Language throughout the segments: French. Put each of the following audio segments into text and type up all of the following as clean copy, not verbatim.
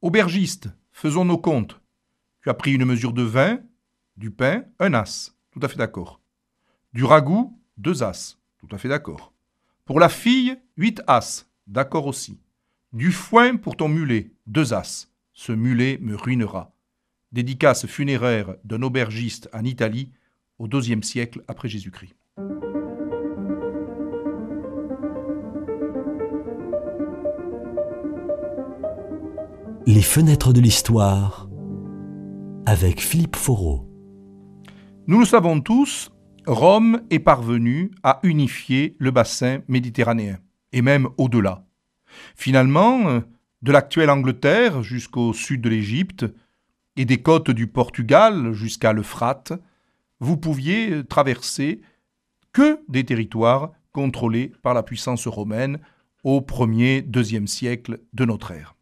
Aubergiste, faisons nos comptes. Tu as pris une mesure de vin, du pain, un as. Tout à fait d'accord. Du ragoût, 2 as. Tout à fait d'accord. Pour la fille, 8 as. D'accord aussi. Du foin pour ton mulet, 2 as. Ce mulet me ruinera. Dédicace funéraire d'un aubergiste en Italie au IIe siècle après Jésus-Christ. Les fenêtres de l'histoire avec Philippe Foreau. Nous le savons tous, Rome est parvenue à unifier le bassin méditerranéen, et même au-delà. Finalement, de l'actuelle Angleterre jusqu'au sud de l'Égypte, et des côtes du Portugal jusqu'à l'Euphrate, vous pouviez traverser que des territoires contrôlés par la puissance romaine au 1er, 2e siècle de notre ère.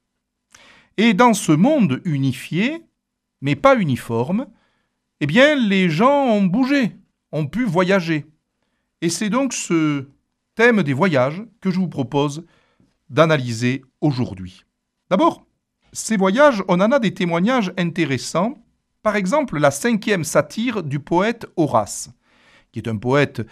Et dans ce monde unifié, mais pas uniforme, eh bien, les gens ont bougé, ont pu voyager. Et c'est donc ce thème des voyages que je vous propose d'analyser aujourd'hui. D'abord, ces voyages, on en a des témoignages intéressants. Par exemple, la 5e satire du poète Horace, qui est un poète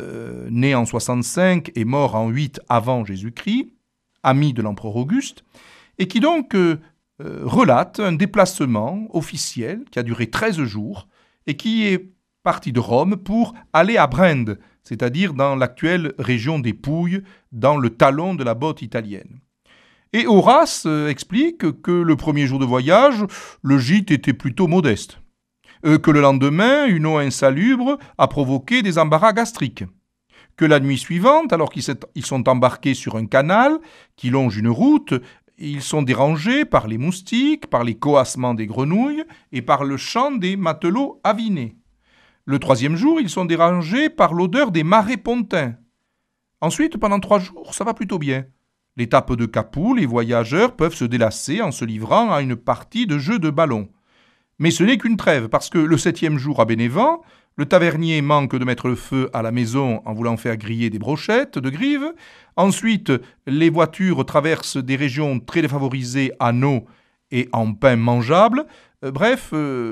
né en 65 et mort en 8 avant Jésus-Christ, ami de l'empereur Auguste, et qui donc relate un déplacement officiel qui a duré 13 jours et qui est parti de Rome pour aller à Brende, c'est-à-dire dans l'actuelle région des Pouilles, dans le talon de la botte italienne. Et Horace explique que le premier jour de voyage, le gîte était plutôt modeste, que le lendemain, une eau insalubre a provoqué des embarras gastriques, que la nuit suivante, alors qu'ils sont embarqués sur un canal qui longe une route, ils sont dérangés par les moustiques, par les coassements des grenouilles et par le chant des matelots avinés. Le 3e jour, ils sont dérangés par l'odeur des marais pontins. Ensuite, pendant 3 jours, ça va plutôt bien. L'étape de Capoue, les voyageurs peuvent se délasser en se livrant à une partie de jeu de ballon. Mais ce n'est qu'une trêve, parce que le 7e jour à Bénévent, le tavernier manque de mettre le feu à la maison en voulant faire griller des brochettes de grive. Ensuite, les voitures traversent des régions très défavorisées en eau et en pain mangeable. Bref,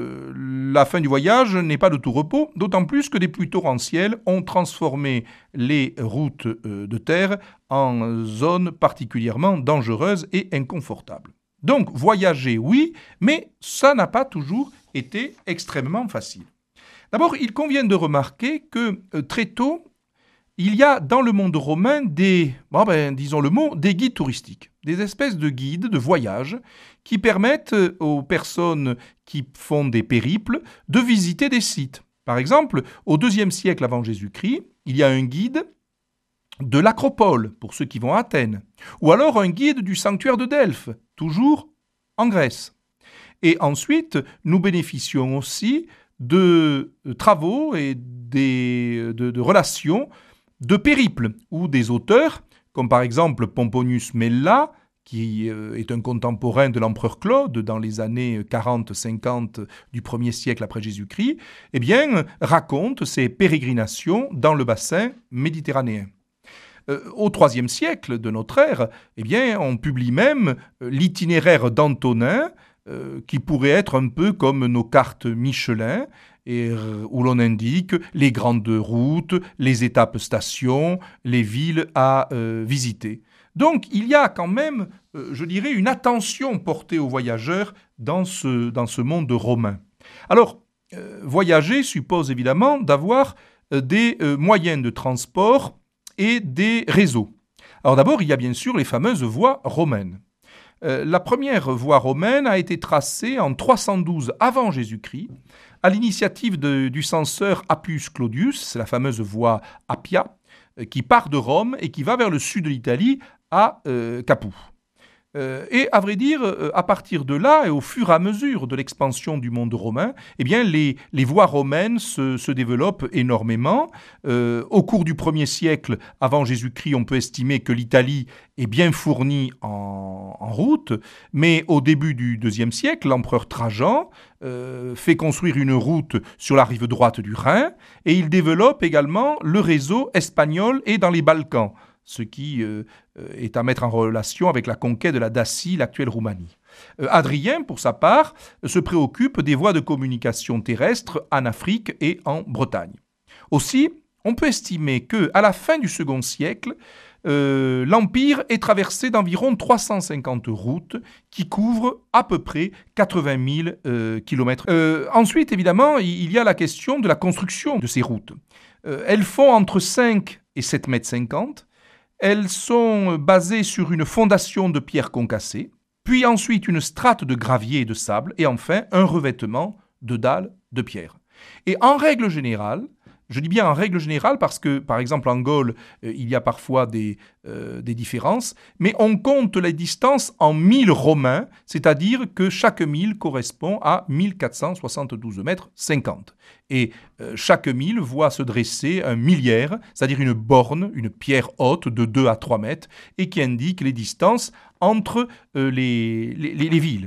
la fin du voyage n'est pas de tout repos, d'autant plus que des pluies torrentielles ont transformé les routes de terre en zones particulièrement dangereuses et inconfortables. Donc, voyager, oui, mais ça n'a pas toujours été extrêmement facile. D'abord, il convient de remarquer que très tôt, il y a dans le monde romain des guides touristiques, des espèces de guides de voyage qui permettent aux personnes qui font des périples de visiter des sites. Par exemple, au IIe siècle avant Jésus-Christ, il y a un guide de l'Acropole, pour ceux qui vont à Athènes, ou alors un guide du sanctuaire de Delphes, toujours en Grèce. Et ensuite, nous bénéficions aussi de travaux et de relations de périples, où des auteurs, comme par exemple Pomponius Mella, qui est un contemporain de l'empereur Claude dans les années 40-50 du 1er siècle après Jésus-Christ, eh bien, raconte ses pérégrinations dans le bassin méditerranéen. Au IIIe siècle de notre ère, eh bien, on publie même l'itinéraire d'Antonin, qui pourrait être un peu comme nos cartes Michelin, où l'on indique les grandes routes, les étapes-stations, les villes à visiter. Donc, il y a quand même, je dirais, une attention portée aux voyageurs dans ce monde romain. Alors, voyager suppose évidemment d'avoir des moyens de transport et des réseaux. Alors d'abord, il y a bien sûr les fameuses voies romaines. La première voie romaine a été tracée en 312 avant Jésus-Christ, à l'initiative du censeur Appius Claudius, c'est la fameuse voie Appia, qui part de Rome et qui va vers le sud de l'Italie à Capoue. Et à vrai dire, à partir de là, et au fur et à mesure de l'expansion du monde romain, eh bien, les voies romaines se développent énormément. Au cours du 1er siècle avant Jésus-Christ, on peut estimer que l'Italie est bien fournie en route, mais au début du 2e siècle, l'empereur Trajan fait construire une route sur la rive droite du Rhin, et il développe également le réseau espagnol et dans les Balkans, ce qui est à mettre en relation avec la conquête de la Dacie, l'actuelle Roumanie. Adrien, pour sa part, se préoccupe des voies de communication terrestres en Afrique et en Bretagne. Aussi, on peut estimer qu'à la fin du second siècle, l'Empire est traversé d'environ 350 routes qui couvrent à peu près 80 000 kilomètres. Ensuite, évidemment, il y a la question de la construction de ces routes. Elles font entre 5 et 7,50 mètres. Elles sont basées sur une fondation de pierre concassée, puis ensuite une strate de gravier et de sable, et enfin un revêtement de dalles de pierre. Et en règle générale, je dis bien en règle générale parce que, par exemple, en Gaule, il y a parfois des différences, mais on compte les distances en milles romains, c'est-à-dire que chaque mille correspond à 1472 mètres 50. Et chaque mille voit se dresser un milliaire, c'est-à-dire une borne, une pierre haute de 2 à 3 mètres, et qui indique les distances entre les villes.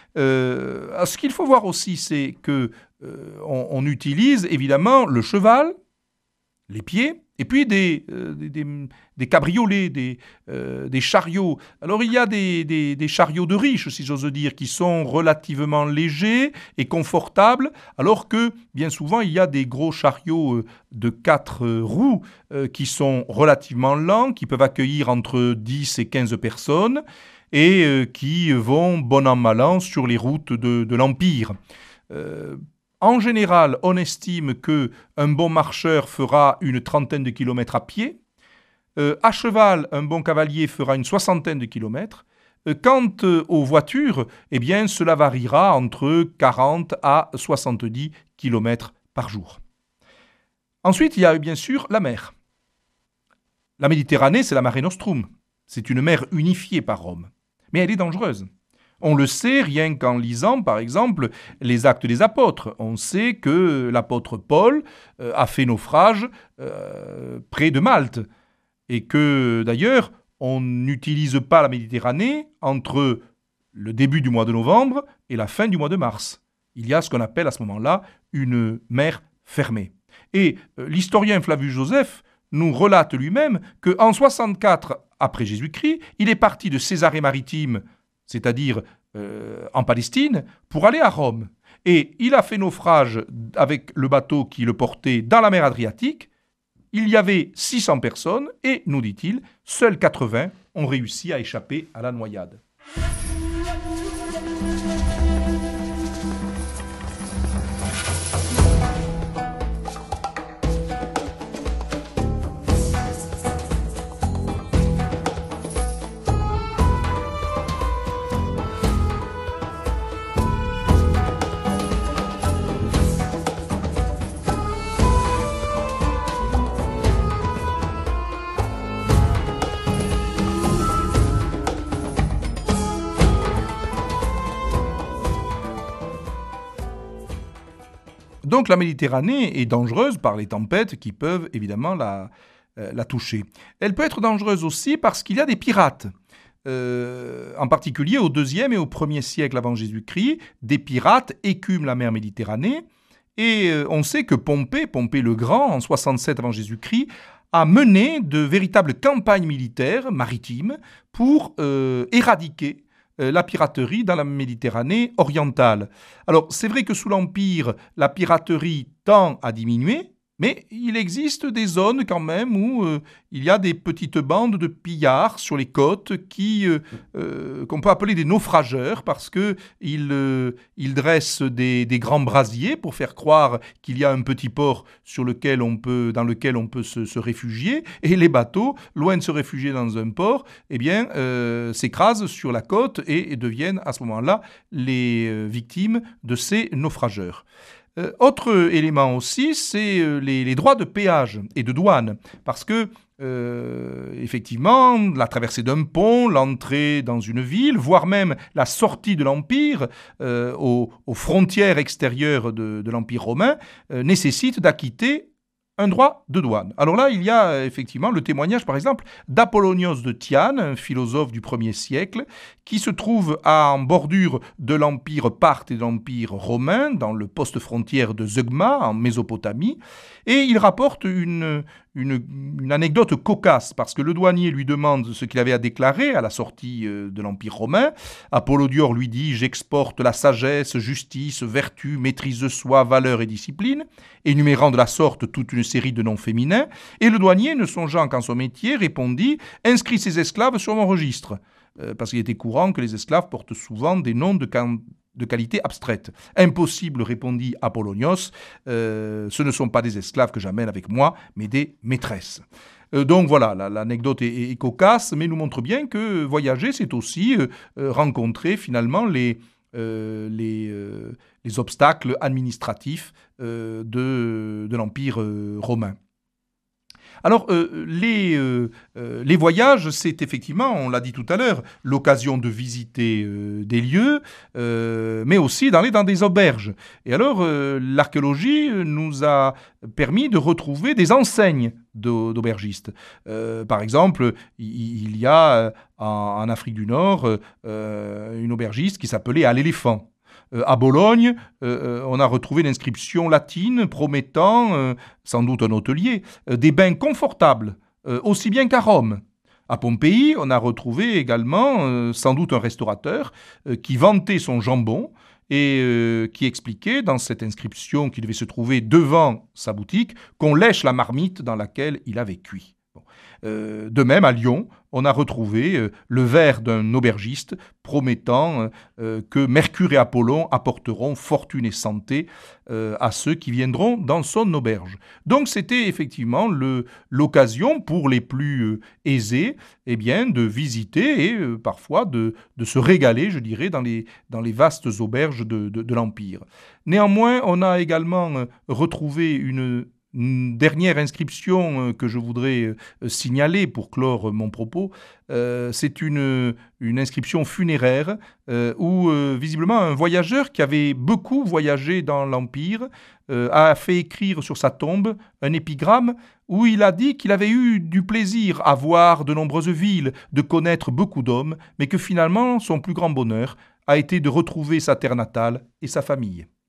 Ce qu'il faut voir aussi, c'est que on utilise évidemment le cheval, les pieds, et puis des cabriolets, des chariots. Alors il y a des chariots de riches, si j'ose dire, qui sont relativement légers et confortables, alors que bien souvent il y a des gros chariots de 4 roues qui sont relativement lents, qui peuvent accueillir entre 10 et 15 personnes, et qui vont bon an mal an sur les routes de l'Empire. En général, on estime qu'un bon marcheur fera une 30aine de kilomètres à pied. À cheval, un bon cavalier fera une 60aine de kilomètres. Quant aux voitures, eh bien, cela variera entre 40 à 70 kilomètres par jour. Ensuite, il y a bien sûr la mer. La Méditerranée, c'est la Mare Nostrum. C'est une mer unifiée par Rome. Mais elle est dangereuse. On le sait rien qu'en lisant, par exemple, les Actes des Apôtres. On sait que l'apôtre Paul a fait naufrage près de Malte. Et que, d'ailleurs, on n'utilise pas la Méditerranée entre le début du mois de novembre et la fin du mois de mars. Il y a ce qu'on appelle à ce moment-là une mer fermée. Et l'historien Flavius Joseph nous relate lui-même qu'en 64 après Jésus-Christ, il est parti de Césarée-Maritime, c'est-à-dire en Palestine, pour aller à Rome. Et il a fait naufrage avec le bateau qui le portait dans la mer Adriatique. Il y avait 600 personnes et, nous dit-il, seuls 80 ont réussi à échapper à la noyade. Donc la Méditerranée est dangereuse par les tempêtes qui peuvent évidemment la toucher. Elle peut être dangereuse aussi parce qu'il y a des pirates. En particulier au IIe et au 1er siècle avant Jésus-Christ, des pirates écument la mer Méditerranée. Et on sait que Pompée le Grand, en 67 avant Jésus-Christ, a mené de véritables campagnes militaires maritimes pour éradiquer la piraterie dans la Méditerranée orientale. Alors, c'est vrai que sous l'Empire, la piraterie tend à diminuer, mais il existe des zones quand même où il y a des petites bandes de pillards sur les côtes qu'on peut appeler des naufrageurs parce qu'ils dressent des grands brasiers pour faire croire qu'il y a un petit port dans lequel on peut se réfugier. Et les bateaux, loin de se réfugier dans un port, eh bien, s'écrasent sur la côte et deviennent à ce moment-là les victimes de ces naufrageurs. Autre élément aussi, c'est les droits de péage et de douane, parce que effectivement, la traversée d'un pont, l'entrée dans une ville, voire même la sortie de l'Empire aux frontières extérieures de l'Empire romain, nécessite d'acquitter un droit de douane. Alors là, il y a effectivement le témoignage, par exemple, d'Apollonios de Tyane, un philosophe du 1er siècle, qui se trouve en bordure de l'Empire parthe et de l'Empire romain, dans le poste frontière de Zeugma, en Mésopotamie, et il rapporte une une anecdote cocasse, parce que le douanier lui demande ce qu'il avait à déclarer à la sortie de l'Empire romain. Apollodior lui dit « J'exporte la sagesse, justice, vertu, maîtrise de soi, valeur et discipline », énumérant de la sorte toute une série de noms féminins, et le douanier, ne songeant qu'en son métier, répondit « Inscris ces esclaves sur mon registre », parce qu'il était courant que les esclaves portent souvent des noms de qualité abstraite. « Impossible, répondit Apollonios, ce ne sont pas des esclaves que j'amène avec moi, mais des maîtresses. » Donc voilà, l'anecdote est cocasse, mais nous montre bien que voyager, c'est aussi rencontrer finalement les obstacles administratifs de l'Empire romain. Alors, les voyages, c'est effectivement, on l'a dit tout à l'heure, l'occasion de visiter des lieux, mais aussi d'aller dans des auberges. Et alors, l'archéologie nous a permis de retrouver des enseignes d'aubergistes. Par exemple, il y a en Afrique du Nord une aubergiste qui s'appelait À l'éléphant. À Bologne, on a retrouvé l'inscription latine promettant, sans doute un hôtelier, des bains confortables, aussi bien qu'à Rome. À Pompéi, on a retrouvé également, sans doute un restaurateur, qui vantait son jambon et qui expliquait dans cette inscription qui devait se trouver devant sa boutique qu'on lèche la marmite dans laquelle il avait cuit. De même, à Lyon, on a retrouvé le vers d'un aubergiste promettant que Mercure et Apollon apporteront fortune et santé à ceux qui viendront dans son auberge. Donc c'était effectivement l'occasion pour les plus aisés de visiter et parfois de se régaler, je dirais, dans les vastes auberges de l'Empire. Néanmoins, on a également retrouvé une dernière inscription que je voudrais signaler pour clore mon propos, c'est une inscription funéraire où visiblement un voyageur qui avait beaucoup voyagé dans l'Empire a fait écrire sur sa tombe un épigramme où il a dit qu'il avait eu du plaisir à voir de nombreuses villes, de connaître beaucoup d'hommes, mais que finalement son plus grand bonheur a été de retrouver sa terre natale et sa famille.